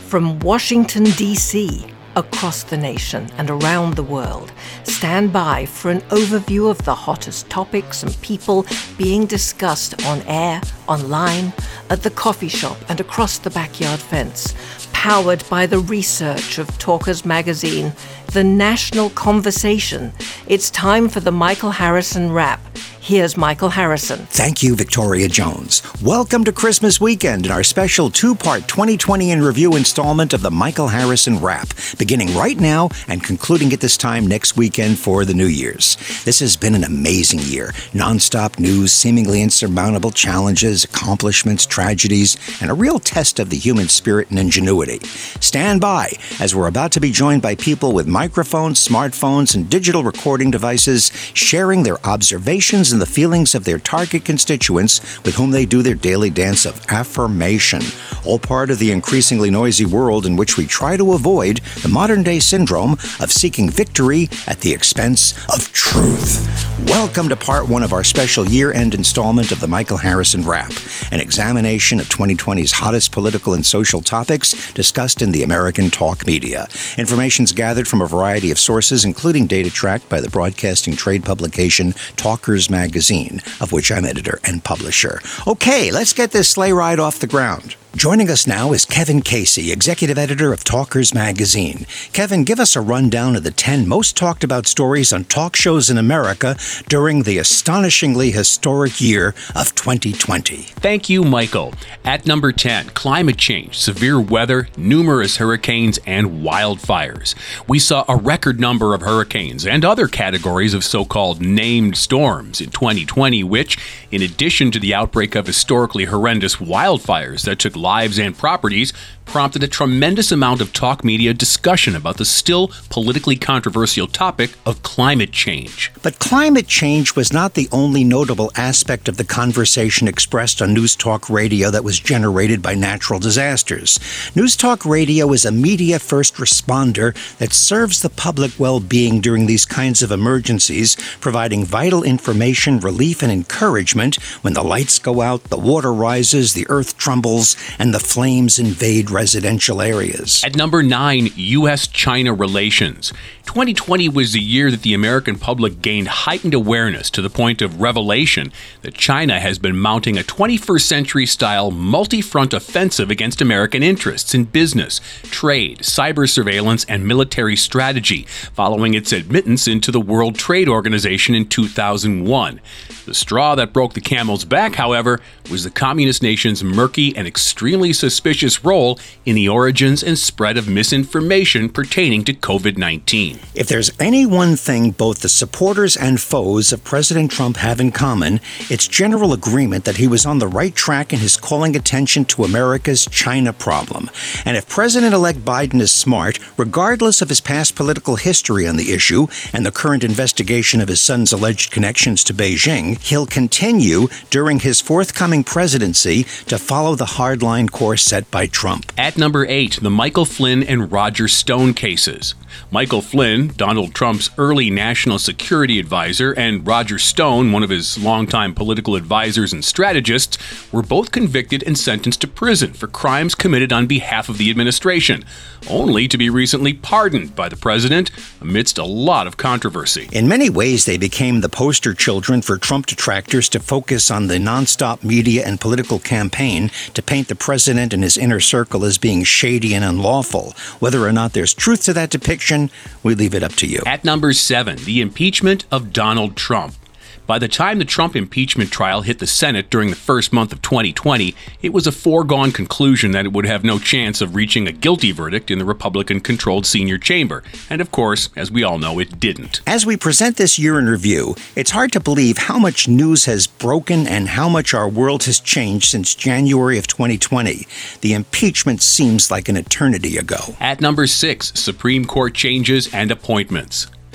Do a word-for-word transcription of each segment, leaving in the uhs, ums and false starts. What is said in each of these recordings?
From Washington, D C, across the nation and around the world, stand by for an overview of the hottest topics and people being discussed on air, online, at the coffee shop and across the backyard fence. Powered by the research of Talkers Magazine, the national conversation. It's time for the Michael Harrison Wrap. Here's Michael Harrison. Thank you, Victoria Jones. Welcome to Christmas weekend and our special two-part twenty twenty in review installment of the Michael Harrison Wrap, beginning right now and concluding at this time next weekend for the New Year's. This has been an amazing year. Non-stop news, seemingly insurmountable challenges, accomplishments, tragedies, and a real test of the human spirit and ingenuity. Stand by, as we're about to be joined by people with microphones, smartphones, and digital recording devices, sharing their observations and the feelings of their target constituents with whom they do their daily dance of affirmation, all part of the increasingly noisy world in which we try to avoid the modern-day syndrome of seeking victory at the expense of truth. Welcome to part one of our special year-end installment of the Michael Harrison Wrap, an examination of twenty twenty's hottest political and social topics discussed in the American talk media. Information's gathered from a variety of sources, including data tracked by the broadcasting trade publication Talkers Magazine, of which I'm editor and publisher. Okay, let's get this sleigh ride off the ground. Joining us now is Kevin Casey, executive editor of Talkers Magazine. Kevin, give us a rundown of the ten most talked about stories on talk shows in America during the astonishingly historic year of twenty twenty. Thank you, Michael. At number ten, climate change, severe weather, numerous hurricanes, and wildfires. We saw a record number of hurricanes and other categories of so-called named storms in twenty twenty, which, in addition to the outbreak of historically horrendous wildfires that took lives and properties, prompted a tremendous amount of talk media discussion about the still politically controversial topic of climate change. But climate change was not the only notable aspect of the conversation expressed on News Talk Radio that was generated by natural disasters. News Talk Radio is a media first responder that serves the public well-being during these kinds of emergencies, providing vital information, relief, and encouragement when the lights go out, the water rises, the earth trembles, and the flames invade residential areas. At number nine, U S China relations. twenty twenty was the year that the American public gained heightened awareness to the point of revelation that China has been mounting a twenty-first century style multi-front offensive against American interests in business, trade, cyber surveillance, and military strategy, following its admittance into the World Trade Organization in two thousand one. The straw that broke the camel's back, however, was the communist nation's murky and extremely suspicious role in the origins and spread of misinformation pertaining to covid nineteen. If there's any one thing both the supporters and foes of President Trump have in common, it's general agreement that he was on the right track in his calling attention to America's China problem. And if President-elect Biden is smart, regardless of his past political history on the issue and the current investigation of his son's alleged connections to Beijing, he'll continue during his forthcoming presidency to follow the hardline course set by Trump. At number eight, the Michael Flynn and Roger Stone cases. Michael Flynn, Donald Trump's early national security advisor, and Roger Stone, one of his longtime political advisors and strategists, were both convicted and sentenced to prison for crimes committed on behalf of the administration, only to be recently pardoned by the president amidst a lot of controversy. In many ways, they became the poster children for Trump detractors to focus on the nonstop media and political campaign to paint the president and his inner circle as being shady and unlawful. Whether or not there's truth to that depiction, we leave it up to you. At number seven, the impeachment of Donald Trump. By the time the Trump impeachment trial hit the Senate during the first month of twenty twenty, it was a foregone conclusion that it would have no chance of reaching a guilty verdict in the Republican-controlled senior chamber. And of course, as we all know, it didn't. As we present this year in review, it's hard to believe how much news has broken and how much our world has changed since January of twenty twenty. The impeachment seems like an eternity ago. At number six, Supreme Court changes and appointments.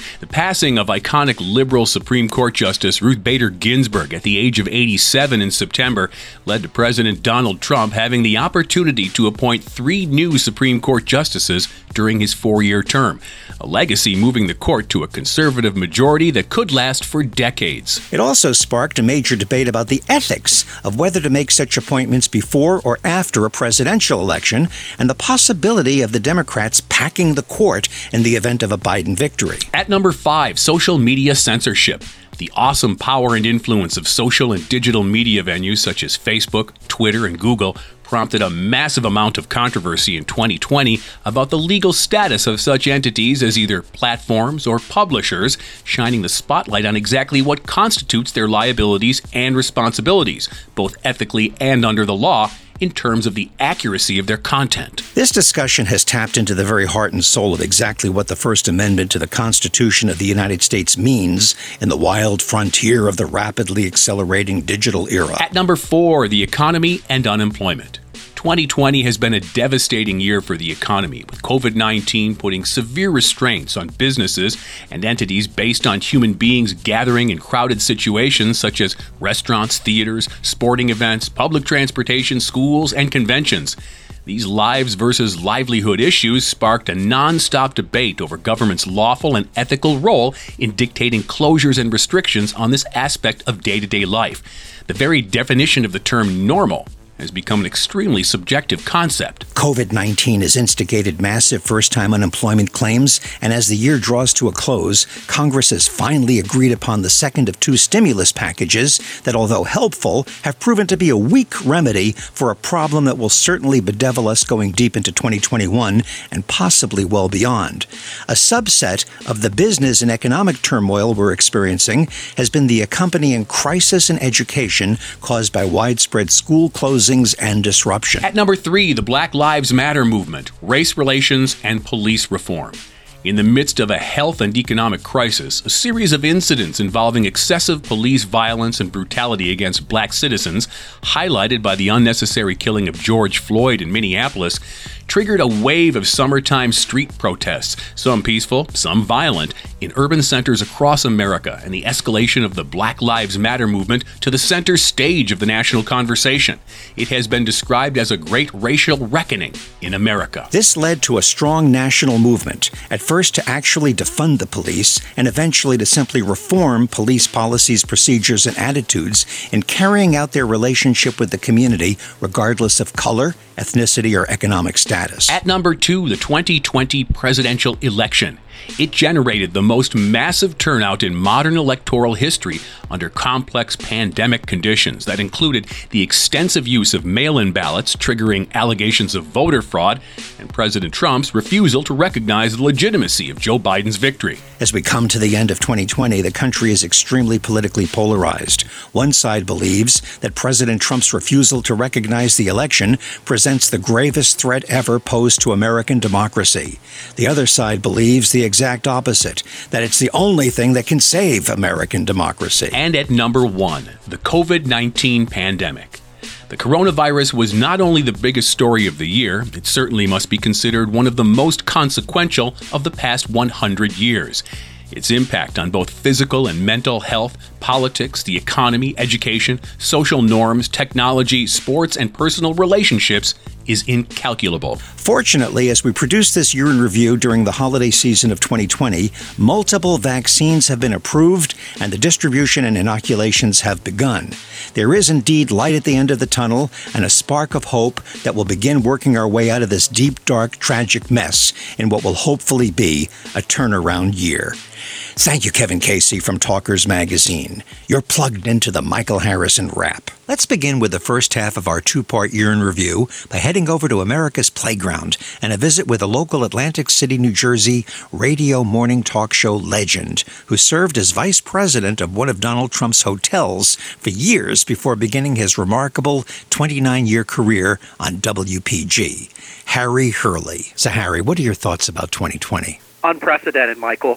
The passing of iconic liberal Supreme Court Justice Ruth Bader Ginsburg at the age of eighty-seven in September led to President Donald Trump having the opportunity to appoint three new Supreme Court justices during his four-year term, a legacy moving the court to a conservative majority that could last for decades. It also sparked a major debate about the ethics of whether to make such appointments before or after a presidential election, and the possibility of the Democrats packing the court in the event of a Biden victory. At number five, social media censorship. The awesome power and influence of social and digital media venues such as Facebook, Twitter, and Google prompted a massive amount of controversy in twenty twenty about the legal status of such entities as either platforms or publishers, shining the spotlight on exactly what constitutes their liabilities and responsibilities, both ethically and under the law, in terms of the accuracy of their content. This discussion has tapped into the very heart and soul of exactly what the First Amendment to the Constitution of the United States means in the wild frontier of the rapidly accelerating digital era. At number four, the economy and unemployment. twenty twenty has been a devastating year for the economy, with covid nineteen putting severe restraints on businesses and entities based on human beings gathering in crowded situations such as restaurants, theaters, sporting events, public transportation, schools, and conventions. These lives versus livelihood issues sparked a non-stop debate over government's lawful and ethical role in dictating closures and restrictions on this aspect of day-to-day life. The very definition of the term normal has become an extremely subjective concept. covid nineteen has instigated massive first-time unemployment claims, and as the year draws to a close, Congress has finally agreed upon the second of two stimulus packages that, although helpful, have proven to be a weak remedy for a problem that will certainly bedevil us going deep into twenty twenty-one and possibly well beyond. A subset of the business and economic turmoil we're experiencing has been the accompanying crisis in education caused by widespread school closings and disruption. At number three, the Black Lives Matter movement, race relations, and police reform. In the midst of a health and economic crisis, a series of incidents involving excessive police violence and brutality against black citizens, highlighted by the unnecessary killing of George Floyd in Minneapolis, triggered a wave of summertime street protests, some peaceful, some violent, in urban centers across America, and the escalation of the Black Lives Matter movement to the center stage of the national conversation. It has been described as a great racial reckoning in America. This led to a strong national movement, at first to actually defund the police, and eventually to simply reform police policies, procedures, and attitudes in carrying out their relationship with the community, regardless of color, ethnicity, or economic status. At number two, the twenty twenty presidential election. It generated the most massive turnout in modern electoral history under complex pandemic conditions that included the extensive use of mail-in ballots, triggering allegations of voter fraud, and President Trump's refusal to recognize the legitimacy of Joe Biden's victory. As we come to the end of twenty twenty, the country is extremely politically polarized. One side believes that President Trump's refusal to recognize the election presents the gravest threat ever posed to American democracy. The other side believes the exact opposite, that it's the only thing that can save American democracy. And at number one, the covid nineteen pandemic. The coronavirus was not only the biggest story of the year, it certainly must be considered one of the most consequential of the past one hundred years. Its impact on both physical and mental health, politics, the economy, education, social norms, technology, sports, and personal relationships is incalculable. Fortunately, as we produce this year in review during the holiday season of twenty twenty, multiple vaccines have been approved and the distribution and inoculations have begun. There is indeed light at the end of the tunnel and a spark of hope that will begin working our way out of this deep, dark, tragic mess in what will hopefully be a turnaround year. Thank you, Kevin Casey from Talkers Magazine. You're plugged into the Michael Harrison Wrap. Let's begin with the first half of our two-part year in review by heading over to America's Playground and a visit with a local Atlantic City, New Jersey radio morning talk show legend who served as vice president of one of Donald Trump's hotels for years before beginning his remarkable twenty-nine-year career on W P G. Harry Hurley. So, Harry, what are your thoughts about twenty twenty? Unprecedented, Michael.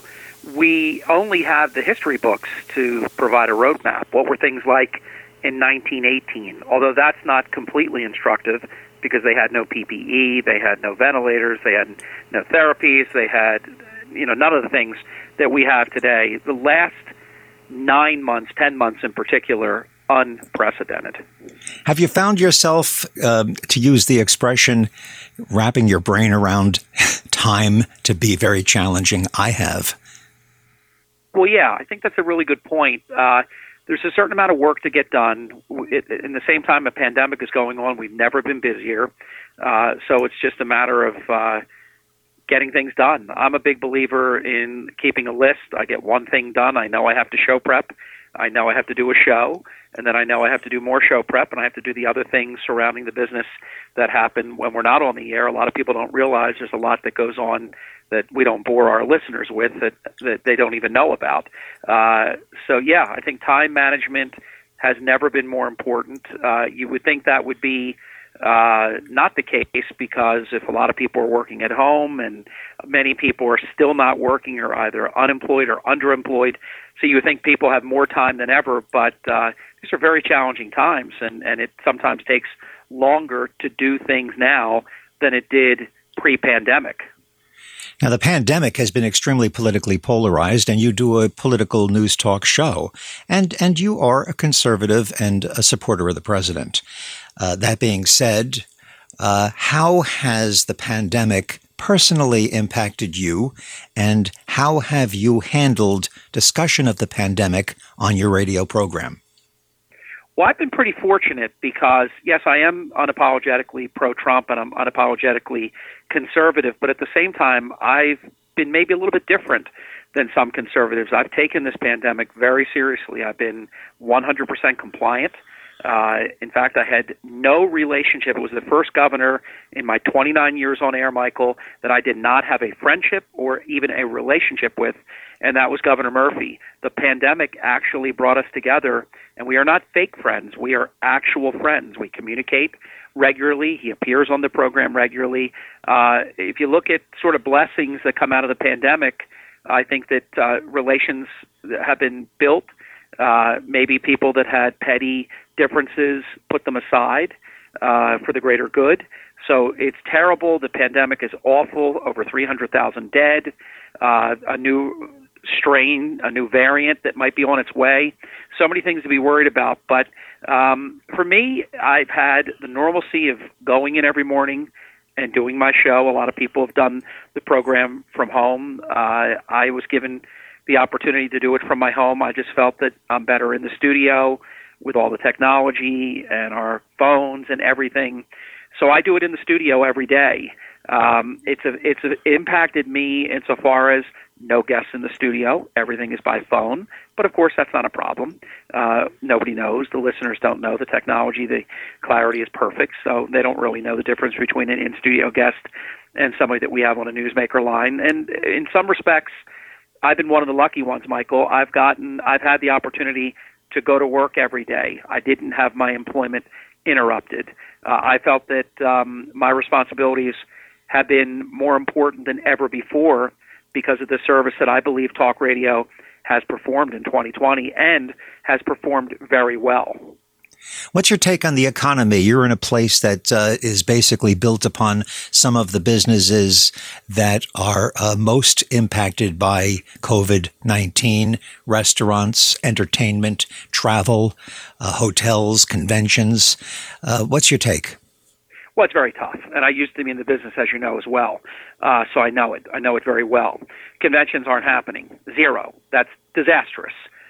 We only have the history books to provide a roadmap. What were things like in nineteen eighteen? Although that's not completely instructive because they had no P P E, they had no ventilators, they had no therapies, they had you know, none of the things that we have today. The last nine months, ten months in particular, unprecedented. Have you found yourself, uh, to use the expression, wrapping your brain around time to be very challenging? I have. Well, yeah, I think that's a really good point. Uh, there's a certain amount of work to get done. It, in the same time a pandemic is going on, we've never been busier. Uh, so it's just a matter of uh, getting things done. I'm a big believer in keeping a list. I get one thing done. I know I have to show prep. I know I have to do a show, and then I know I have to do more show prep, and I have to do the other things surrounding the business that happen when we're not on the air. A lot of people don't realize there's a lot that goes on that we don't bore our listeners with that, that they don't even know about. Uh, so, yeah, I think time management has never been more important. Uh, you would think that would be uh, not the case, because if a lot of people are working at home and many people are still not working or either unemployed or underemployed, so you would think people have more time than ever, but uh, these are very challenging times, and, and it sometimes takes longer to do things now than it did pre-pandemic. Now, the pandemic has been extremely politically polarized, and you do a political news talk show, and and you are a conservative and a supporter of the president. Uh, that being said, uh, how has the pandemic personally impacted you, and how have you handled discussion of the pandemic on your radio program? Well, I've been pretty fortunate because, yes, I am unapologetically pro-Trump and I'm unapologetically conservative, but at the same time, I've been maybe a little bit different than some conservatives. I've taken this pandemic very seriously. I've been one hundred percent compliant. Uh, in fact, I had no relationship. It was the first governor in my twenty-nine years on air, Michael, that I did not have a friendship or even a relationship with, and that was Governor Murphy. The pandemic actually brought us together, and we are not fake friends. We are actual friends. We communicate regularly. He appears on the program regularly. Uh, if you look at sort of blessings that come out of the pandemic, I think that uh, relations have been built. Uh, maybe people that had petty differences put them aside uh, for the greater good. So it's terrible. The pandemic is awful. Over three hundred thousand dead. Uh, a new strain, a new variant that might be on its way. So many things to be worried about. But um, for me, I've had the normalcy of going in every morning and doing my show. A lot of people have done the program from home. Uh, I was given the opportunity to do it from my home. I just felt that I'm better in the studio with all the technology and our phones and everything. So I do it in the studio every day. Um, it's a, it's a, it impacted me insofar as no guests in the studio. Everything is by phone. But, of course, that's not a problem. Uh, nobody knows. The listeners don't know. The technology, the clarity is perfect, so they don't really know the difference between an in-studio guest and somebody that we have on a newsmaker line. And in some respects, I've been one of the lucky ones, Michael. I've gotten, I've had the opportunity to go to work every day. I didn't have my employment interrupted. Uh, I felt that um, my responsibilities have been more important than ever before because of the service that I believe talk radio has performed in twenty twenty and has performed very well. What's your take on the economy? You're in a place that uh, is basically built upon some of the businesses that are uh, most impacted by COVID nineteen, restaurants, entertainment, travel, uh, hotels, conventions. Uh, what's your take? Well, it's very tough, and I used to be in the business, as you know, as well, uh, so I know it. I know it very well. Conventions aren't happening. Zero. That's disastrous.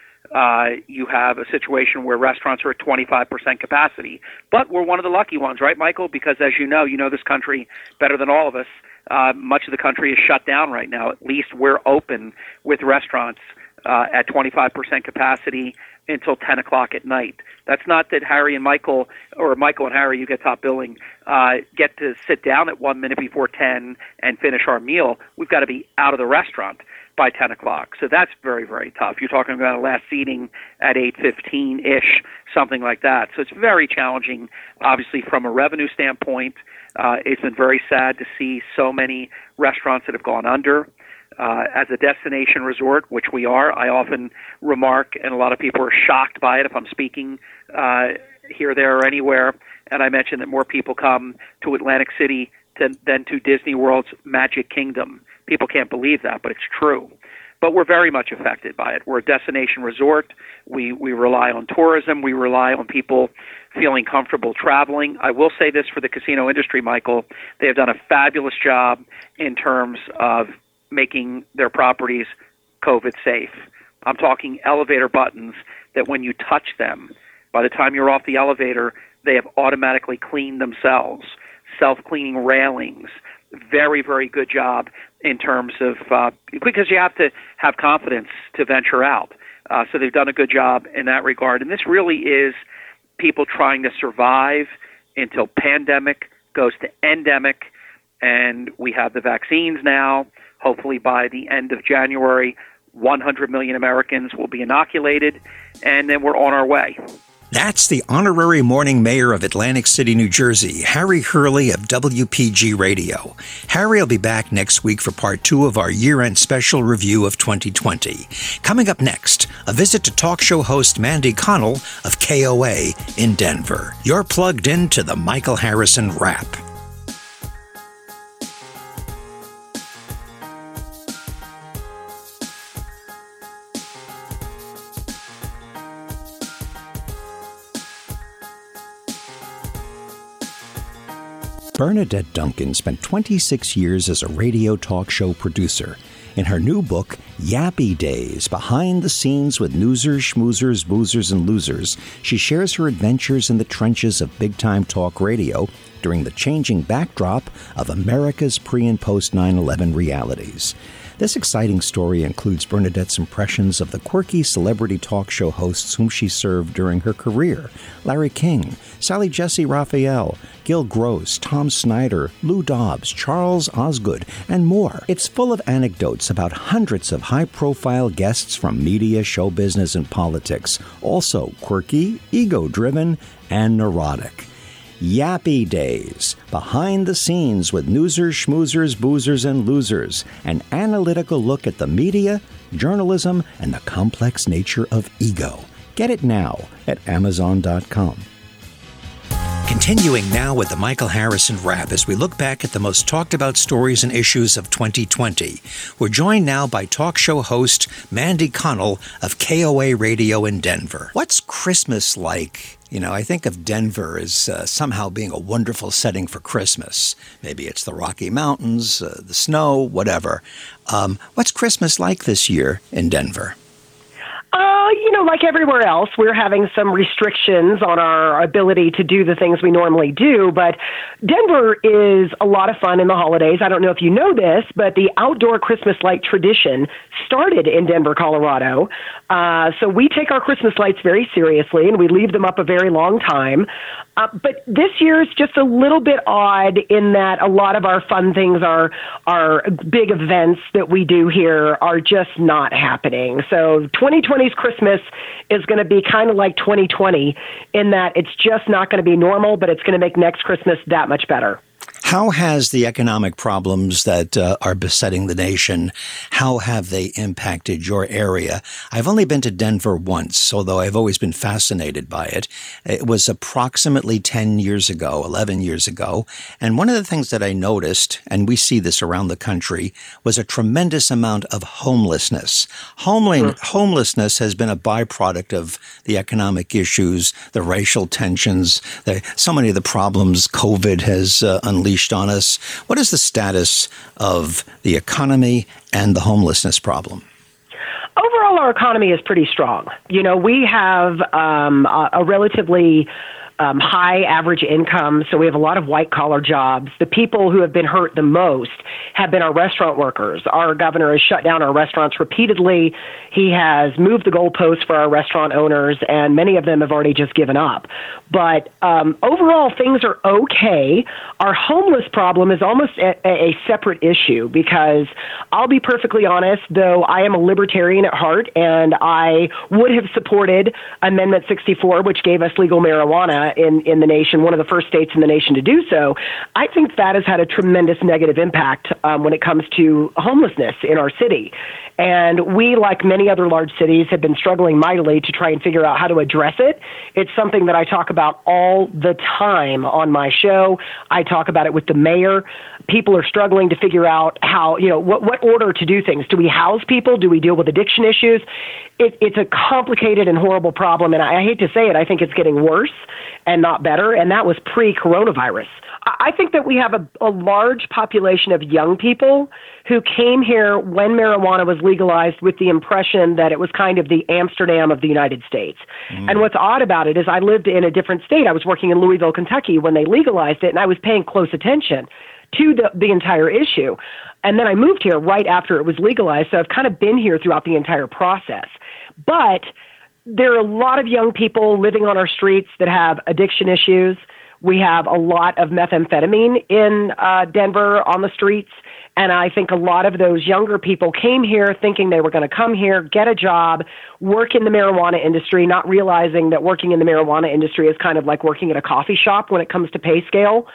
Uh, you have a situation where restaurants are at twenty-five percent capacity, but we're one of the lucky ones, right, Michael? Because as you know, you know this country better than all of us. Uh, much of the country is shut down right now. At least we're open with restaurants uh, at twenty-five percent capacity until ten o'clock at night. That's not that Harry and Michael, or Michael and Harry, you get top billing, uh, get to sit down at one minute before ten and finish our meal. We've got to be out of the restaurant by ten o'clock. So that's very, very tough. You're talking about a last seating at eight fifteen-ish, something like that. So it's very challenging, obviously, from a revenue standpoint. Uh, it's been very sad to see so many restaurants that have gone under. Uh, as a destination resort, which we are, I often remark, and a lot of people are shocked by it if I'm speaking uh, here, there, or anywhere, and I mention that more people come to Atlantic City to, than to Disney World's Magic Kingdom. people can't believe that, but it's true. But we're very much affected by it. We're a destination resort. We we rely on tourism. We rely on people feeling comfortable traveling. I will say this for the casino industry, Michael. They have done a fabulous job in terms of making their properties COVID safe. I'm talking elevator buttons that when you touch them, by the time you're off the elevator, they have automatically cleaned themselves. Self-cleaning railings. Very, very good job in terms of, uh, because you have to have confidence to venture out. Uh, so they've done a good job in that regard. And this really is people trying to survive until pandemic goes to endemic, and we have the vaccines now. Hopefully by the end of January, one hundred million Americans will be inoculated, and then we're on our way. That's the honorary morning mayor of Atlantic City, New Jersey, Harry Hurley of W P G Radio. Harry will be back next week for part two of our year-end special review of twenty twenty. Coming up next, a visit to talk show host Mandy Connell of K O A in Denver. You're plugged into the Michael Harrison Wrap. Bernadette Duncan spent twenty-six years as a radio talk show producer. In her new book, Yappy Days, Behind the Scenes with Newsers, Schmoozers, Boozers, and Losers, she shares her adventures in the trenches of big-time talk radio during the changing backdrop of America's pre- and post nine eleven realities. This exciting story includes Bernadette's impressions of the quirky celebrity talk show hosts whom she served during her career: Larry King, Sally Jessy Raphael, Gil Gross, Tom Snyder, Lou Dobbs, Charles Osgood, and more. It's full of anecdotes about hundreds of high-profile guests from media, show business, and politics, also quirky, ego-driven, and neurotic. Yappy Days, Behind the Scenes with Newsers, Schmoozers, Boozers, and Losers, an analytical look at the media, journalism, and the complex nature of ego. Get it now at amazon dot com. Continuing now with the Michael Harrison Wrap as we look back at the most talked about stories and issues of twenty twenty. We're joined now by talk show host Mandy Connell of K O A Radio in Denver. What's Christmas like? You know, I think of Denver as uh, somehow being a wonderful setting for Christmas. Maybe it's the Rocky Mountains, uh, the snow, whatever. Um, what's Christmas like this year in Denver? Uh, you know, like everywhere else, we're having some restrictions on our ability to do the things we normally do, but Denver is a lot of fun in the holidays. I don't know if you know this, but the outdoor Christmas light tradition started in Denver, Colorado. Uh, so we take our Christmas lights very seriously, and we leave them up a very long time. Uh, but this year is just a little bit odd in that a lot of our fun things, are, our big events that we do here, are just not happening. So twenty twenty's Christmas is going to be kind of like twenty twenty in that it's just not going to be normal, but it's going to make next Christmas that much better. How has the economic problems that uh, are besetting the nation, how have they impacted your area? I've only been to Denver once, although I've always been fascinated by it. It was approximately ten years ago, eleven years ago. And one of the things that I noticed, and we see this around the country, was a tremendous amount of homelessness. Homeling, sure. Homelessness has been a byproduct of the economic issues, the racial tensions, the, so many of the problems COVID has uh, unleashed on us. What is the status of the economy and the homelessness problem? Overall, our economy is pretty strong. You know, we have um, a, a relatively um, high average income, so we have a lot of white-collar jobs. The people who have been hurt the most have been our restaurant workers. Our governor has shut down our restaurants repeatedly. He has moved the goalposts for our restaurant owners, and many of them have already just given up. But um, overall, things are okay. Our homeless problem is almost a, a separate issue because I'll be perfectly honest, though I am a libertarian at heart, and I would have supported Amendment sixty-four, which gave us legal marijuana uh, in, in the nation, one of the first states in the nation to do so, I think that has had a tremendous negative impact um, when it comes to homelessness in our city. And we, like many other large cities, have been struggling mightily to try and figure out how to address it. It's something that I talk about all the time on my show. I talk about it with the mayor. People are struggling to figure out how, you know, what, what order to do things. Do we house people? Do we deal with addiction issues? It, it's a complicated and horrible problem, and I, I hate to say it, I think it's getting worse and not better, and that was pre-coronavirus. I think that we have a, a large population of young people who came here when marijuana was legalized with the impression that it was kind of the Amsterdam of the United States. Mm. And what's odd about it is I lived in a different state. I was working in Louisville, Kentucky when they legalized it, and I was paying close attention to the, the entire issue. And then I moved here right after it was legalized, so I've kind of been here throughout the entire process. But there are a lot of young people living on our streets that have addiction issues. We have a lot of methamphetamine in uh, Denver on the streets, and I think a lot of those younger people came here thinking they were going to come here, get a job, work in the marijuana industry, not realizing that working in the marijuana industry is kind of like working at a coffee shop when it comes to pay scale,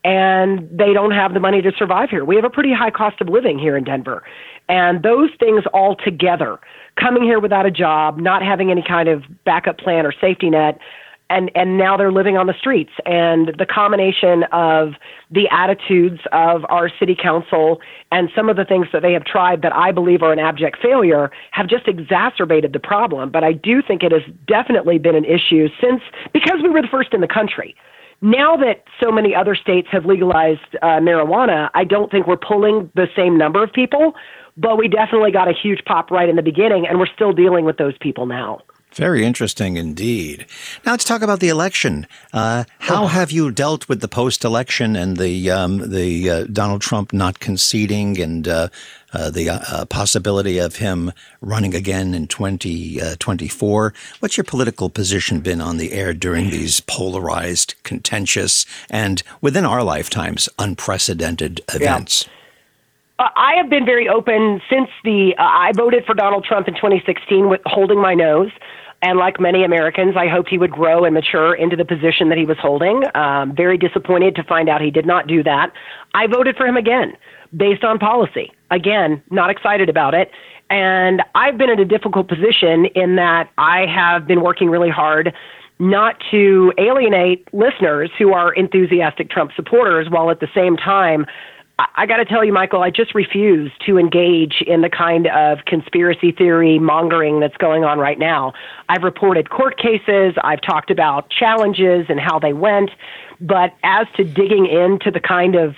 and they don't have the money to survive here. We have a pretty high cost of living here in Denver, and those things all together, coming here without a job, not having any kind of backup plan or safety net, And and now they're living on the streets. And the combination of the attitudes of our city council and some of the things that they have tried that I believe are an abject failure have just exacerbated the problem. But I do think it has definitely been an issue since, because we were the first in the country. Now that so many other states have legalized uh, marijuana, I don't think we're pulling the same number of people, but we definitely got a huge pop right in the beginning, and we're still dealing with those people now. Very interesting indeed. Now let's talk about the election. Uh, how have you dealt with the post-election and the um, the uh, Donald Trump not conceding and uh, uh, the uh, possibility of him running again in twenty twenty-four? What's your political position been on the air during these polarized, contentious, and within our lifetimes, unprecedented events? Yeah. Uh, I have been very open since the uh, I voted for Donald Trump in twenty sixteen with holding my nose. And like many Americans, I hoped he would grow and mature into the position that he was holding. Um, very disappointed to find out he did not do that. I voted for him again based on policy. Again, not excited about it. And I've been in a difficult position in that I have been working really hard not to alienate listeners who are enthusiastic Trump supporters, while at the same time, I got to tell you, Michael, I just refuse to engage in the kind of conspiracy theory mongering that's going on right now. I've reported court cases. I've talked about challenges and how they went. But as to digging into the kind of,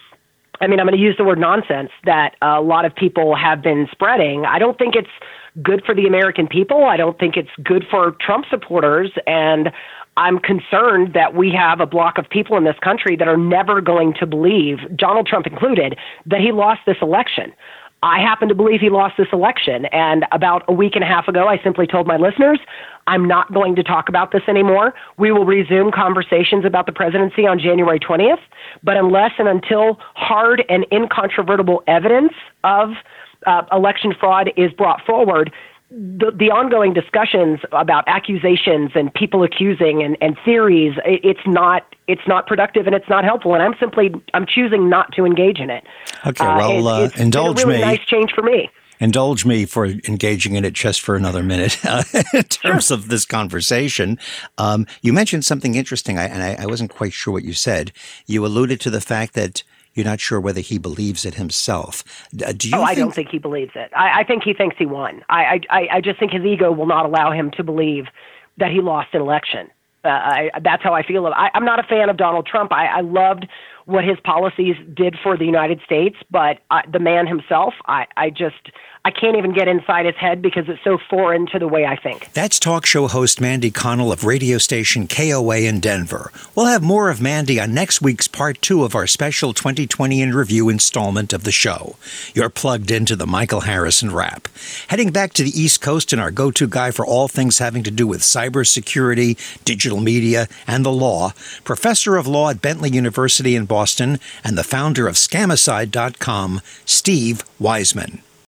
I mean, I'm going to use the word nonsense that a lot of people have been spreading, I don't think it's good for the American people. I don't think it's good for Trump supporters. And I'm concerned that we have a block of people in this country that are never going to believe, Donald Trump included, that he lost this election. I happen to believe he lost this election. And about a week and a half ago, I simply told my listeners, I'm not going to talk about this anymore. We will resume conversations about the presidency on January twentieth. But unless and until hard and incontrovertible evidence of uh, election fraud is brought forward, The, the ongoing discussions about accusations and people accusing and, and theories, it, it's not it's not productive and it's not helpful. And I'm simply I'm choosing not to engage in it. Okay, well, uh, it, it's indulge been a really me. Nice change for me. Indulge me for engaging in it just for another minute uh, in terms sure. of this conversation. Um, you mentioned something interesting, I, and I, I wasn't quite sure what you said. You alluded to the fact that you're not sure whether he believes it himself. Uh, do you oh, think- I don't think he believes it. I, I think he thinks he won. I, I, I just think his ego will not allow him to believe that he lost an election. Uh, I, that's how I feel. I, I'm not a fan of Donald Trump. I, I loved what his policies did for the United States, but uh, the man himself, I, I just... I can't even get inside his head because it's so foreign to the way I think. That's talk show host Mandy Connell of radio station K O A in Denver. We'll have more of Mandy on next week's part two of our special twenty twenty in review installment of the show. You're plugged into the Michael Harrison Wrap. Heading back to the East Coast and our go-to guy for all things having to do with cybersecurity, digital media, and the law, professor of law at Bentley University in Boston and the founder of Scamicide dot com, Steve Wiseman.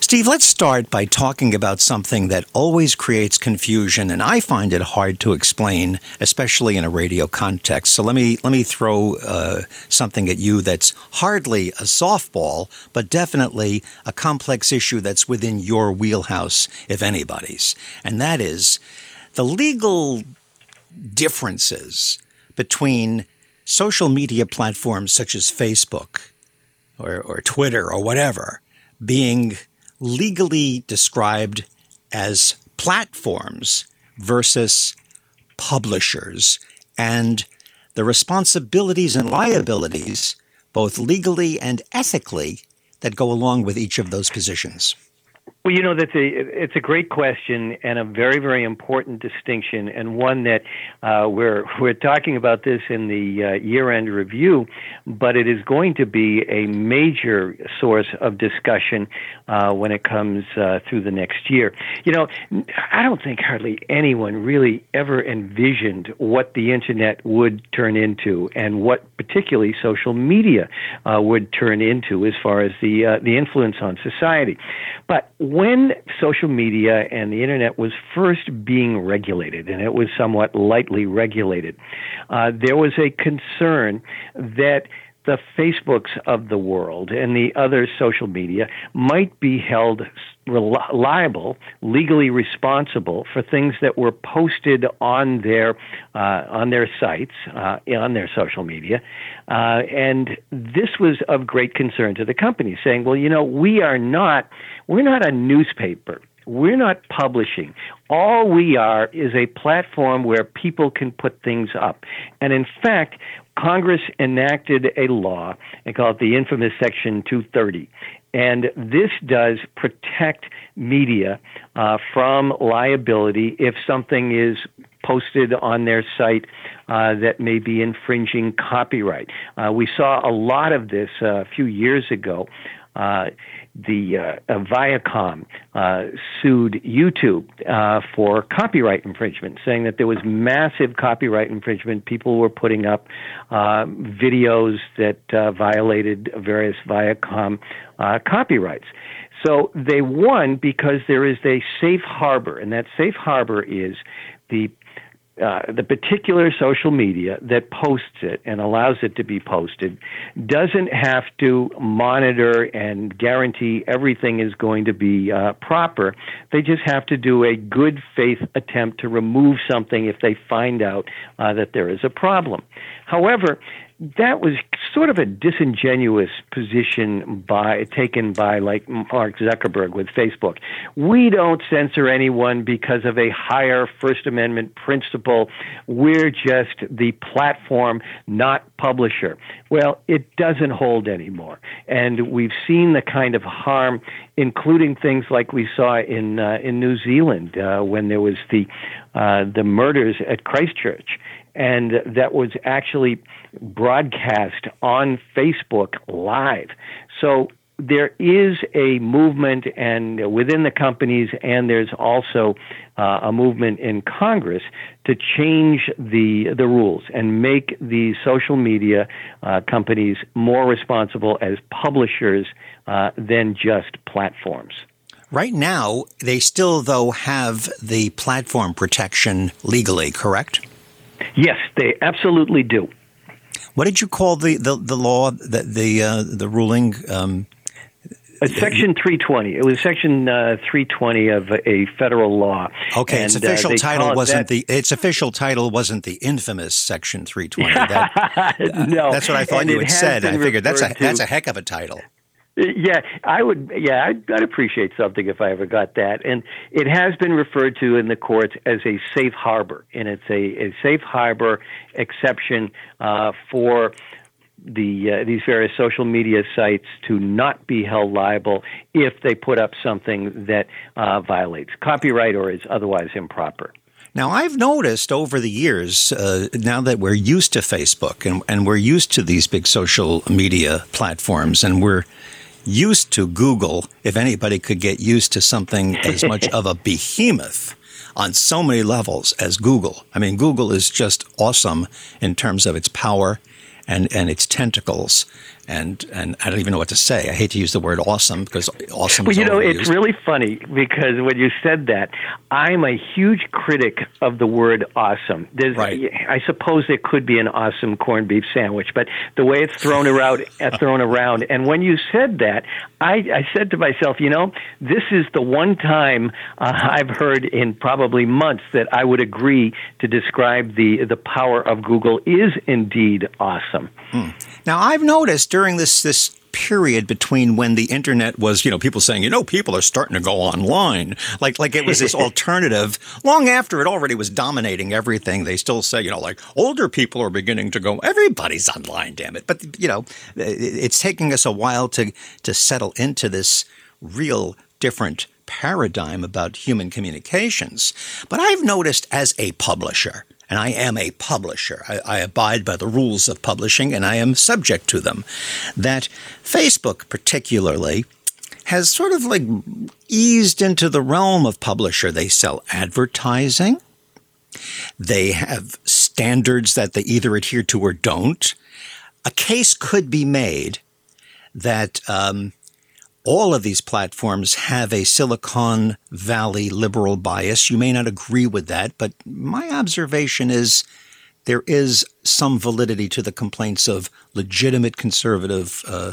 Steve, let's start by talking about something that always creates confusion, and I find it hard to explain, especially in a radio context. So let me let me throw uh, something at you that's hardly a softball, but definitely a complex issue that's within your wheelhouse, if anybody's. And that is the legal differences between social media platforms such as Facebook or, or Twitter or whatever being legally described as platforms versus publishers, and the responsibilities and liabilities, both legally and ethically, that go along with each of those positions. Well, you know, that's a it's a great question and a very, very important distinction, and one that uh, we're we're talking about this in the uh, year-end review, but it is going to be a major source of discussion uh, when it comes uh, through the next year. You know, I don't think hardly anyone really ever envisioned what the internet would turn into, and what particularly social media uh, would turn into as far as the uh, the influence on society. But when social media and the internet was first being regulated, and it was somewhat lightly regulated, uh, there was a concern that the Facebooks of the world and the other social media might be held liable, legally responsible for things that were posted on their uh, on their sites, uh, on their social media, uh, and this was of great concern to the company, saying, "Well, you know, we are not we're not a newspaper. We're not publishing. All we are is a platform where people can put things up." And in fact, Congress enacted a law, they call it the infamous Section two thirty. And this does protect media uh, from liability if something is posted on their site uh, that may be infringing copyright. Uh, we saw a lot of this uh, a few years ago. Uh, the uh, uh, Viacom uh, sued YouTube uh, for copyright infringement, saying that there was massive copyright infringement. People were putting up uh, videos that uh, violated various Viacom uh, copyrights. So they won because there is a safe harbor, and that safe harbor is the Uh, the particular social media that posts it and allows it to be posted doesn't have to monitor and guarantee everything is going to be uh, proper. They just have to do a good faith attempt to remove something if they find out uh, that there is a problem. However, that was sort of a disingenuous position by taken by like Mark Zuckerberg with Facebook. We don't censor anyone because of a higher First Amendment principle. We're just the platform, not publisher. Well, it doesn't hold anymore. And we've seen the kind of harm, including things like we saw in uh, in New Zealand uh, when there was the uh, the murders at Christchurch. And that was actually broadcast on Facebook live. So there is a movement and within the companies, and there's also uh, a movement in Congress to change the the rules and make the social media uh, companies more responsible as publishers uh, than just platforms. Right now, they still, though, have the platform protection legally, correct? Yes, they absolutely do. What did you call the, the, the law, the the, uh, the ruling? Um, uh, Section three twenty. It was Section uh, three twenty of a federal law. Okay, and, its official uh, title wasn't that, the its official title wasn't the infamous Section three twenty. That, no, that's what I thought and you had said. I figured that's a to, that's a heck of a title. Yeah, I would. Yeah, I'd, I'd appreciate something if I ever got that. And it has been referred to in the courts as a safe harbor, and it's a, a safe harbor exception uh, for the uh, these various social media sites to not be held liable if they put up something that uh, violates copyright or is otherwise improper. Now, I've noticed over the years, uh, now that we're used to Facebook and, and we're used to these big social media platforms, and we're used to Google, if anybody could get used to something as much of a behemoth on so many levels as Google. I mean, Google is just awesome in terms of its power and, and its tentacles. And and I don't even know what to say. I hate to use the word awesome because awesome Well, is you know, overused. it's really funny because when you said that, I'm a huge critic of the word awesome. There's, right. I suppose there could be an awesome corned beef sandwich, but the way it's thrown around, thrown around, and when you said that, I, I said to myself, you know, this is the one time uh, I've heard in probably months that I would agree to describe the the power of Google is indeed awesome. Hmm. Now, I've noticed during this this period between when the internet was, you know, people saying, you know, people are starting to go online, like like it was this alternative, long after it already was dominating everything. They still say, you know, like older people are beginning to go, everybody's online, damn it. But, you know, it's taking us a while to to settle into this real different paradigm about human communications. But I've noticed as a publisher, and I am a publisher, I, I abide by the rules of publishing and I am subject to them, that Facebook particularly has sort of like eased into the realm of publisher. They sell advertising. They have standards that they either adhere to or don't. A case could be made that um, all of these platforms have a Silicon Valley liberal bias. You may not agree with that, but my observation is there is some validity to the complaints of legitimate conservative uh,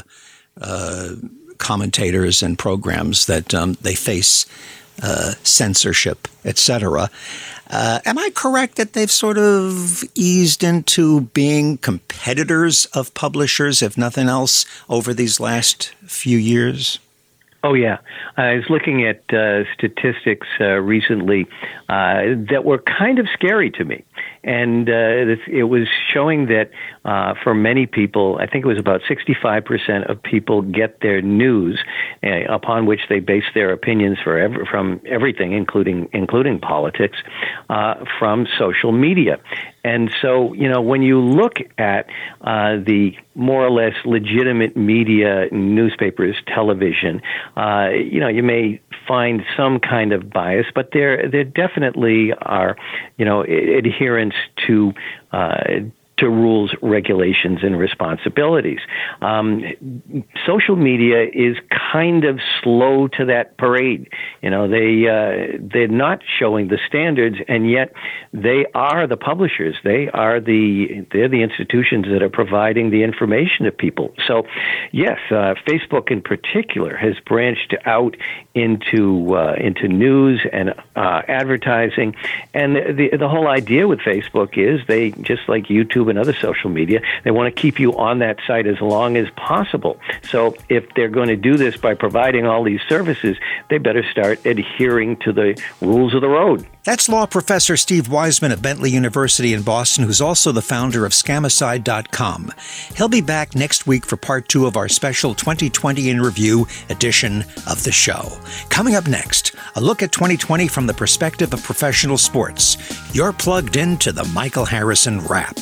uh, commentators and programs that um, they face uh, censorship, et cetera. Uh, am I correct that they've sort of eased into being competitors of publishers, if nothing else, over these last few years? Oh, yeah. I was looking at uh, statistics uh, recently uh, that were kind of scary to me. And uh, it was showing that uh, for many people, I think it was about sixty-five percent of people get their news uh, upon which they base their opinions for ev- from everything, including including politics, uh, from social media. And so, you know, when you look at uh, the more or less legitimate media, newspapers, television, uh, you know, you may find some kind of bias, but there there definitely are, you know, adherence to uh, to rules, regulations, and responsibilities. Um, social media is kind of slow to that parade. You know, they uh, they're not showing the standards, and yet they are the publishers. They are the they're the institutions that are providing the information to people. So, yes, uh, Facebook in particular has branched out into uh, into news and uh, advertising, and the the whole idea with Facebook is they just like YouTube and other social media, they want to keep you on that site as long as possible. So if they're going to do this by providing all these services, they better start adhering to the rules of the road. That's law professor Steve Wiseman at Bentley University in Boston, who's also the founder of Scamicide dot com. He'll be back next week for part two of our special twenty twenty in Review edition of the show. Coming up next, a look at twenty twenty from the perspective of professional sports. You're plugged into the Michael Harrison Wrap.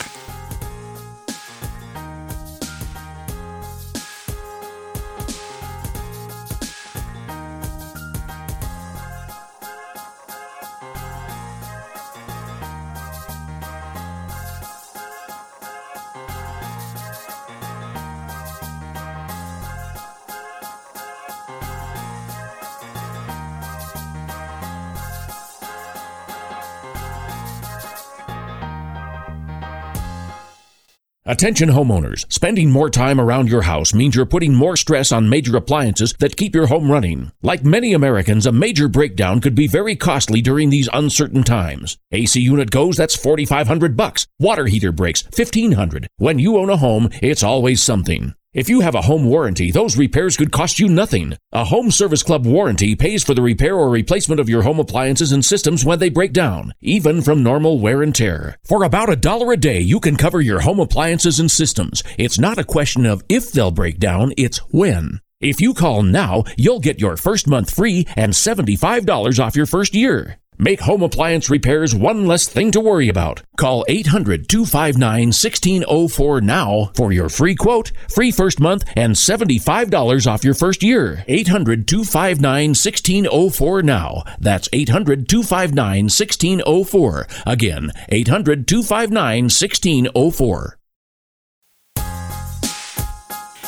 Attention homeowners, spending more time around your house means you're putting more stress on major appliances that keep your home running. Like many Americans, a major breakdown could be very costly during these uncertain times. A C unit goes, that's forty-five hundred bucks. Water heater breaks, fifteen hundred. When you own a home, it's always something. If you have a home warranty, those repairs could cost you nothing. A Home Service Club warranty pays for the repair or replacement of your home appliances and systems when they break down, even from normal wear and tear. For about a dollar a day, you can cover your home appliances and systems. It's not a question of if they'll break down, it's when. If you call now, you'll get your first month free and seventy-five dollars off your first year. Make home appliance repairs one less thing to worry about. Call eight hundred, two five nine, one six zero four now for your free quote, free first month, and seventy-five dollars off your first year. eight hundred, two five nine, one six zero four now. That's eight hundred, two five nine, one six zero four. Again, eight hundred, two five nine, one six zero four.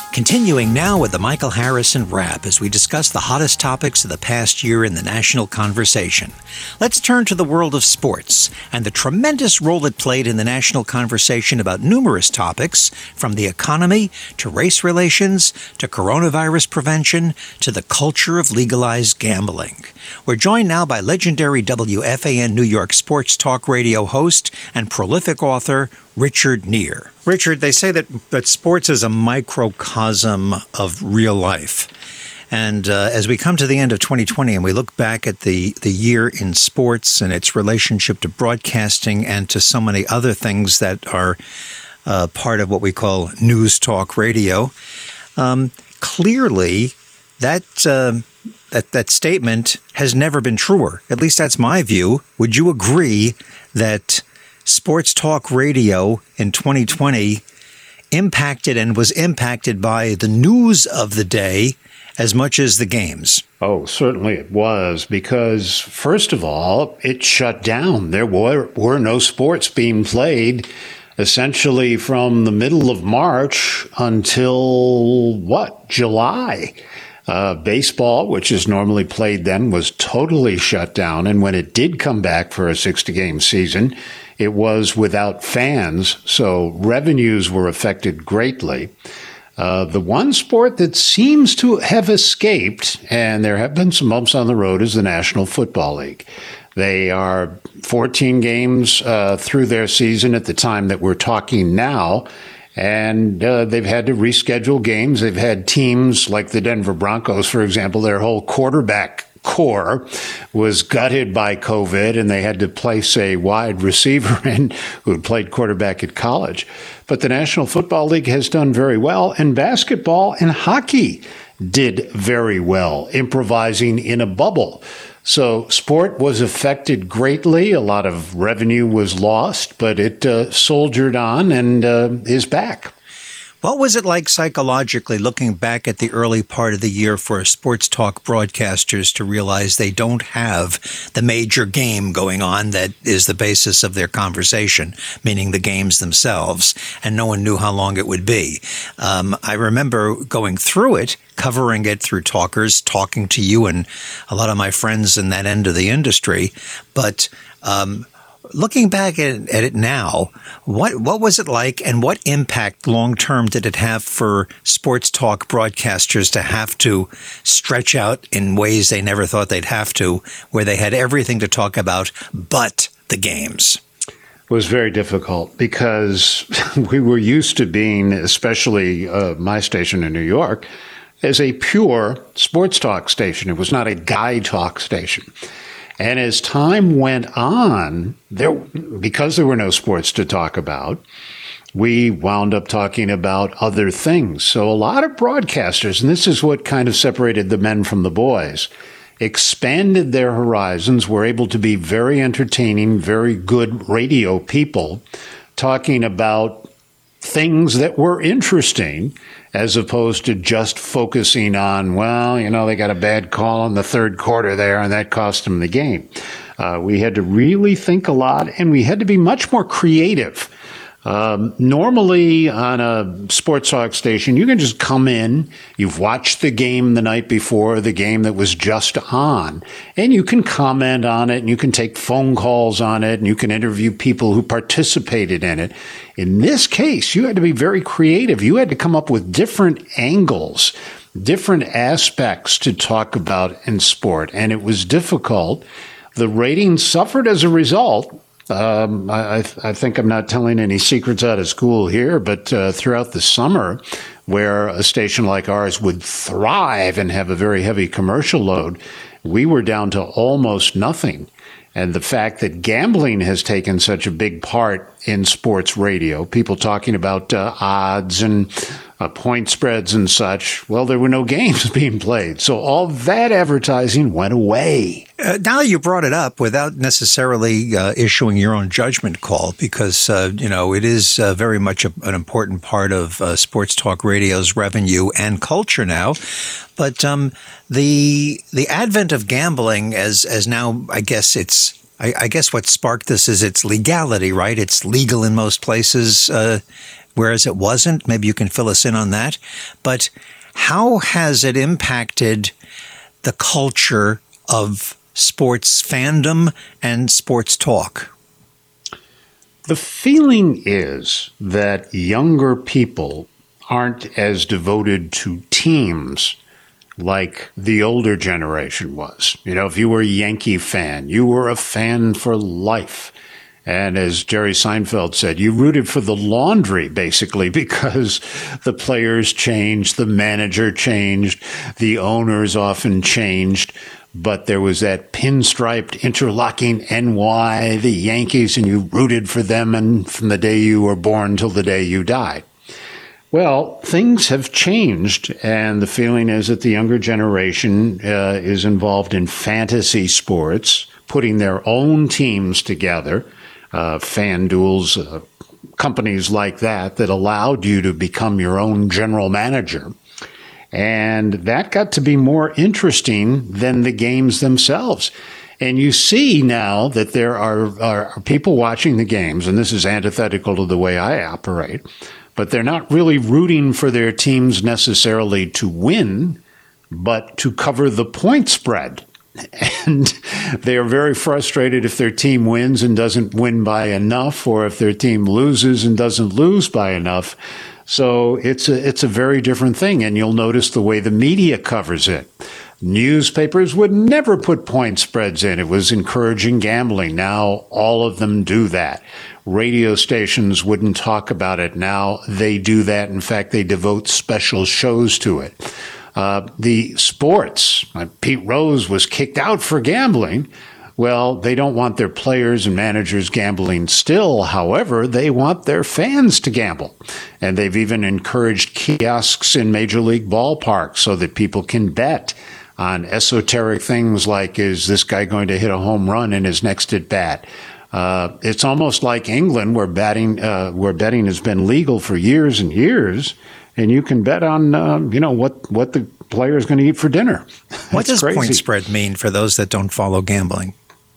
Continuing now with the Michael Harrison Wrap as we discuss the hottest topics of the past year in the national conversation. Let's turn to the world of sports and the tremendous role it played in the national conversation about numerous topics, from the economy to race relations to coronavirus prevention to the culture of legalized gambling. We're joined now by legendary W F A N New York sports talk radio host and prolific author Richard Neer. Richard, they say that, that sports is a microcosm of real life. And uh, as we come to the end of twenty twenty and we look back at the, the year in sports and its relationship to broadcasting and to so many other things that are uh, part of what we call news talk radio, um, clearly that, uh, that that statement has never been truer. At least that's my view. Would you agree that sports talk radio in twenty twenty impacted and was impacted by the news of the day as much as the games? Oh, certainly it was, because first of all, it shut down. There were, were no sports being played essentially from the middle of March until, what, July. Uh, baseball, which is normally played then, was totally shut down. And when it did come back for a sixty-game season, it was without fans, so revenues were affected greatly. Uh, the one sport that seems to have escaped, and there have been some bumps on the road, is the National Football League. They are fourteen games uh, through their season at the time that we're talking now, and uh, they've had to reschedule games. They've had teams like the Denver Broncos, for example, their whole quarterback core was gutted by COVID, and they had to place a wide receiver in who had played quarterback at college. But the National Football League has done very well, and basketball and hockey did very well, improvising in a bubble. So sport was affected greatly. A lot of revenue was lost, but it uh, soldiered on and uh, is back. What was it like psychologically looking back at the early part of the year for sports talk broadcasters to realize they don't have the major game going on that is the basis of their conversation, meaning the games themselves, and no one knew how long it would be? Um, I remember going through it, covering it through talkers, talking to you and a lot of my friends in that end of the industry, but um looking back at, at it now, what what was it like, and what impact long-term did it have for sports talk broadcasters to have to stretch out in ways they never thought they'd have to, where they had everything to talk about but the games? It was very difficult because we were used to being, especially uh, my station in New York, as a pure sports talk station. It was not a guy talk station. And as time went on, there, because there were no sports to talk about, we wound up talking about other things. So a lot of broadcasters, and this is what kind of separated the men from the boys, expanded their horizons, were able to be very entertaining, very good radio people, talking about things that were interesting, as opposed to just focusing on, well, you know, they got a bad call in the third quarter there, and that cost them the game. Uh, we had to really think a lot, and we had to be much more creative. Um, normally on a sports talk station, you can just come in, you've watched the game the night before, the game that was just on, and you can comment on it, and you can take phone calls on it, and you can interview people who participated in it. In this case, you had to be very creative. You had to come up with different angles, different aspects to talk about in sport, and it was difficult. The ratings suffered as a result. Um, I, I think I'm not telling any secrets out of school here, but uh, throughout the summer, where a station like ours would thrive and have a very heavy commercial load, we were down to almost nothing. And the fact that gambling has taken such a big part in sports radio, people talking about uh, odds and uh, point spreads and such, well, there were no games being played. So all that advertising went away. Uh, now that you brought it up, without necessarily uh, issuing your own judgment call, because, uh, you know, it is uh, very much a, an important part of uh, sports talk radio's revenue and culture now. But um, the the advent of gambling as as now, I guess it's, I, I guess what sparked this is its legality, right? It's legal in most places. Uh, whereas it wasn't. Maybe you can fill us in on that. But how has it impacted the culture of sports fandom and sports talk? The feeling is that younger people aren't as devoted to teams like the older generation was. You know, if you were a Yankee fan, you were a fan for life. And as Jerry Seinfeld said, you rooted for the laundry, basically, because the players changed, the manager changed, the owners often changed. But there was that pinstriped, interlocking N Y, the Yankees, and you rooted for them and from the day you were born till the day you died. Well, things have changed, and the feeling is that the younger generation uh, is involved in fantasy sports, putting their own teams together, uh, FanDuels, uh, companies like that, that allowed you to become your own general manager. And that got to be more interesting than the games themselves. And you see now that there are, are people watching the games, and this is antithetical to the way I operate, but they're not really rooting for their teams necessarily to win, but to cover the point spread. And they are very frustrated if their team wins and doesn't win by enough, or if their team loses and doesn't lose by enough. So it's a, it's a very different thing. And you'll notice the way the media covers it. Newspapers would never put point spreads in. It was encouraging gambling. Now all of them do that. Radio stations wouldn't talk about it. Now they do that. In fact, they devote special shows to it. Uh, the sports, uh, Pete Rose was kicked out for gambling. Well, they don't want their players and managers gambling still. However, they want their fans to gamble. And they've even encouraged kiosks in Major League ballparks so that people can bet on esoteric things like, is this guy going to hit a home run in his next at bat? Uh, it's almost like England, where betting, uh, where betting has been legal for years and years, and you can bet on, uh, you know, what, what the player is going to eat for dinner. What does crazy. Point spread mean for those that don't follow gambling?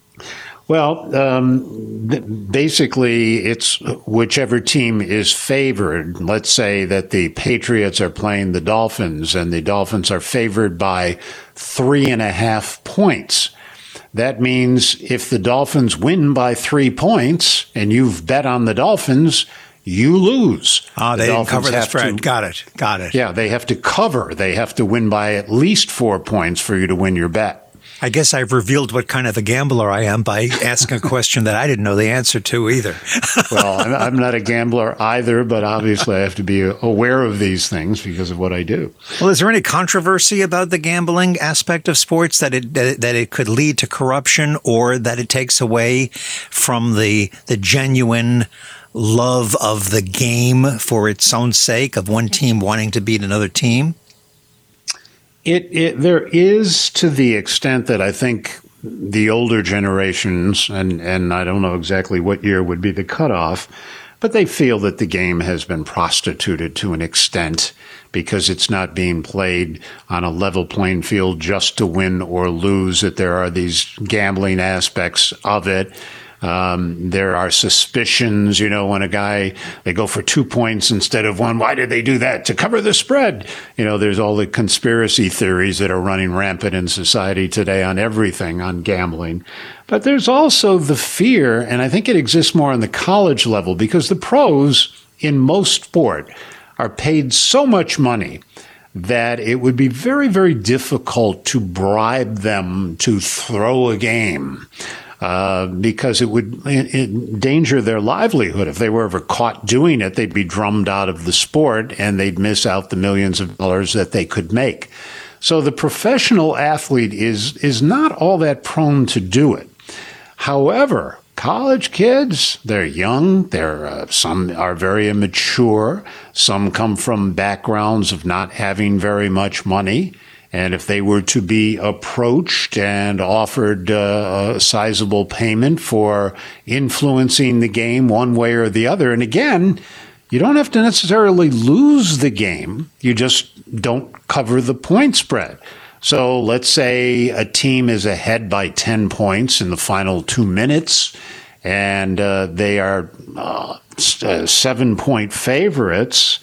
Well, um, th- basically, it's whichever team is favored. Let's say that the Patriots are playing the Dolphins, and the Dolphins are favored by three and a half points. That means if the Dolphins win by three points and you've bet on the Dolphins, you lose. Ah, they the didn't cover the spread. To, Got it. Got it. Yeah, they have to cover. They have to win by at least four points for you to win your bet. I guess I've revealed what kind of a gambler I am by asking a question that I didn't know the answer to either. Well, I'm, I'm not a gambler either, but obviously I have to be aware of these things because of what I do. Well, is there any controversy about the gambling aspect of sports, that it that it, that it could lead to corruption, or that it takes away from the the genuine love of the game for its own sake, of one team wanting to beat another team? It, it there is, to the extent that I think the older generations, and, and I don't know exactly what year would be the cutoff, but they feel that the game has been prostituted to an extent because it's not being played on a level playing field just to win or lose, that there are these gambling aspects of it. Um, there are suspicions, you know, when a guy, they go for two points instead of one. Why did they do that? To cover the spread. You know, there's all the conspiracy theories that are running rampant in society today on everything, on gambling. But there's also the fear, and I think it exists more on the college level, because the pros in most sport are paid so much money that it would be very, very difficult to bribe them to throw a game. Uh, because it would endanger their livelihood. If they were ever caught doing it, they'd be drummed out of the sport and they'd miss out the millions of dollars that they could make. So the professional athlete is is not all that prone to do it. However, college kids, they're young. They're uh, some are very immature. Some come from backgrounds of not having very much money. And if they were to be approached and offered uh, a sizable payment for influencing the game one way or the other, and again, you don't have to necessarily lose the game. You just don't cover the point spread. So let's say a team is ahead by ten points in the final two minutes, and uh, they are uh, uh, seven-point favorites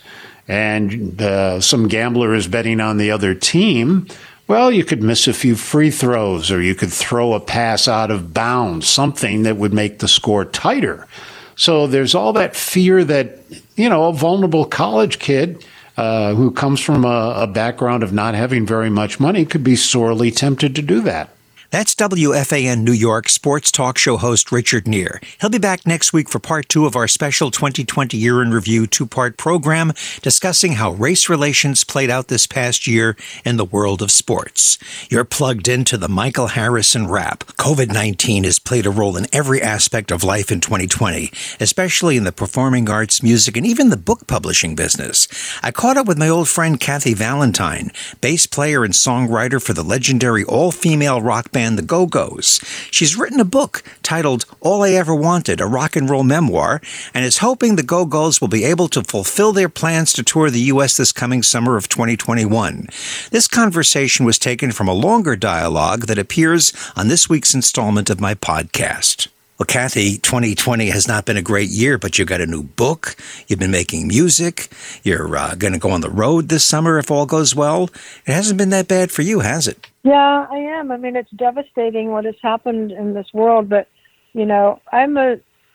and uh, some gambler is betting on the other team, well, you could miss a few free throws or you could throw a pass out of bounds, something that would make the score tighter. So there's all that fear that, you know, a vulnerable college kid uh, who comes from a, a background of not having very much money could be sorely tempted to do that. That's W F A N New York sports talk show host Richard Neer. He'll be back next week for part two of our special twenty twenty Year in Review two-part program discussing how race relations played out this past year in the world of sports. You're plugged into the Michael Harrison Wrap. COVID nineteen has played a role in every aspect of life in twenty twenty, especially in the performing arts, music, and even the book publishing business. I caught up with my old friend Kathy Valentine, bass player and songwriter for the legendary all-female rock band the Go-Go's. She's written a book titled All I Ever Wanted, a rock and roll memoir, and is hoping the Go-Go's will be able to fulfill their plans to tour the U S this coming summer of twenty twenty-one. This conversation was taken from a longer dialogue that appears on this week's installment of my podcast. Well, Kathy, twenty twenty has not been a great year, but you got a new book. You've been making music. You're uh, going to go on the road this summer if all goes well. It hasn't been that bad for you, has it? Yeah, I am. I mean, it's devastating what has happened in this world, but, you know, I'm a,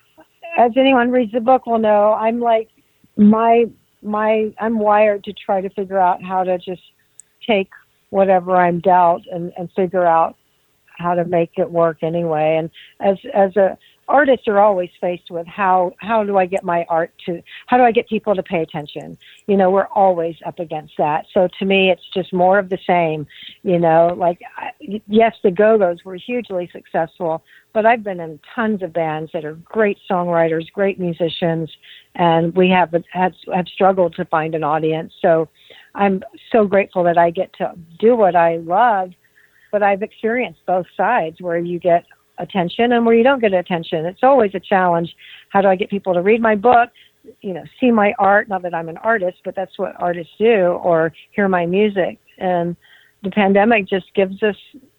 as anyone reads the book will know, I'm like, my, my, I'm wired to try to figure out how to just take whatever I'm dealt and, and figure out how to make it work anyway. And as, as a artists are always faced with how, how do I get my art to, how do I get people to pay attention? You know, we're always up against that. So to me, it's just more of the same, you know, like, yes, the Go-Go's were hugely successful, but I've been in tons of bands that are great songwriters, great musicians, and we have, have, have struggled to find an audience. So I'm so grateful that I get to do what I love, but I've experienced both sides where you get attention and where you don't get attention. It's always a challenge. How do I get people to read my book, you know, see my art? Not that I'm an artist, but that's what artists do, or hear my music. And the pandemic just gives us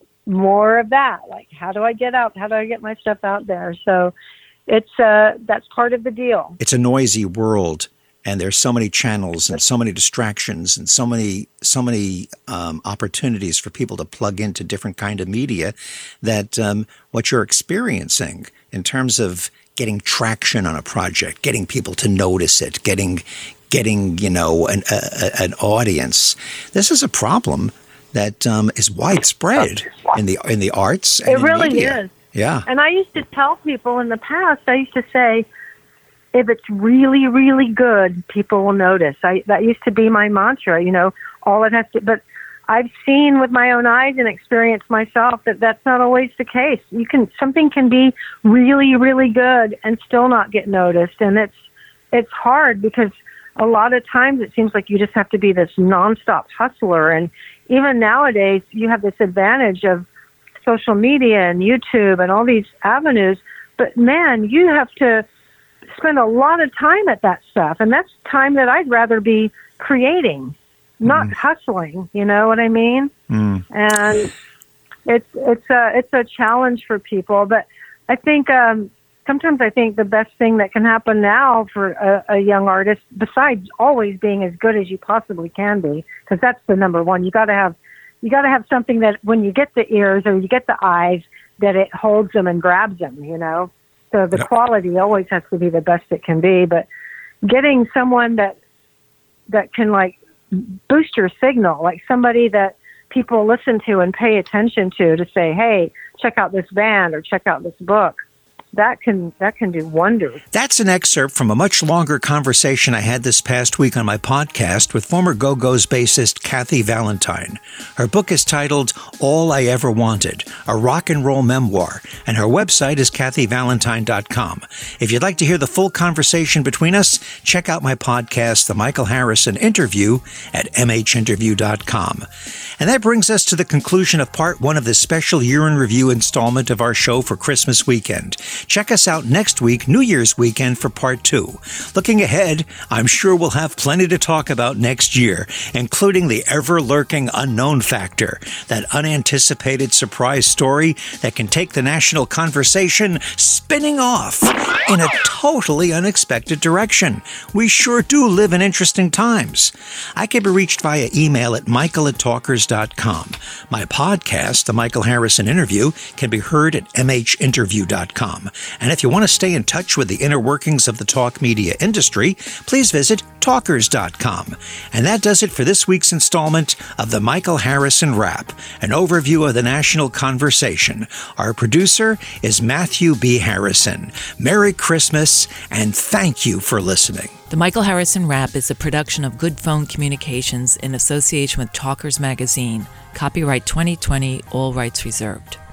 more of that. Like, how do I get out? How do I get my stuff out there? So it's, uh, that's part of the deal. It's a noisy world. And there's so many channels and so many distractions and so many so many um, opportunities for people to plug into different kind of media that um, what you're experiencing in terms of getting traction on a project, getting people to notice it, getting getting you know an a, an audience. This is a problem that um, is widespread in the in the arts and it in really media. is. Yeah. And I used to tell people in the past, I used to say, if it's really, really good, people will notice. I, that used to be my mantra, you know, all it has to, but I've seen with my own eyes and experienced myself that that's not always the case. You can, something can be really, really good and still not get noticed. And it's, it's hard because a lot of times it seems like you just have to be this nonstop hustler. And even nowadays you have this advantage of social media and YouTube and all these avenues, but man, you have to spend a lot of time at that stuff, and that's time that I'd rather be creating, not mm. hustling. You know what I mean? Mm. And it's it's a it's a challenge for people. But I think um, sometimes I think the best thing that can happen now for a, a young artist, besides always being as good as you possibly can be, because that's the number one. You got to have you got to have something that when you get the ears or you get the eyes, that it holds them and grabs them. You know. So the yep. quality always has to be the best it can be, but getting someone that that can like boost your signal, like somebody that people listen to and pay attention to, to say, hey, check out this band or check out this book. That can that can do wonders. That's an excerpt from a much longer conversation I had this past week on my podcast with former Go-Go's bassist Kathy Valentine. Her book is titled All I Ever Wanted, a rock and roll memoir, and her website is kathy valentine dot com. If you'd like to hear the full conversation between us, check out my podcast, The Michael Harrison Interview, at m h interview dot com. And that brings us to the conclusion of part one of this special Year in Review installment of our show for Christmas weekend. Check us out next week, New Year's weekend, for part two. Looking ahead, I'm sure we'll have plenty to talk about next year, including the ever-lurking unknown factor, that unanticipated surprise story that can take the national conversation spinning off in a totally unexpected direction. We sure do live in interesting times. I can be reached via email at michael at talkers dot com. My podcast, The Michael Harrison Interview, can be heard at m h interview dot com. And if you want to stay in touch with the inner workings of the talk media industry, please visit talkers dot com. And that does it for this week's installment of The Michael Harrison Wrap, an overview of the national conversation. Our producer is Matthew B. Harrison. Merry Christmas, and thank you for listening. The Michael Harrison Wrap is a production of Good Phone Communications in association with Talkers Magazine. Copyright twenty twenty, all rights reserved.